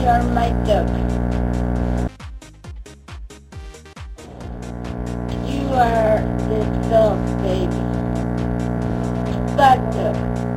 are my dog. You are the dog, baby. Bad dog.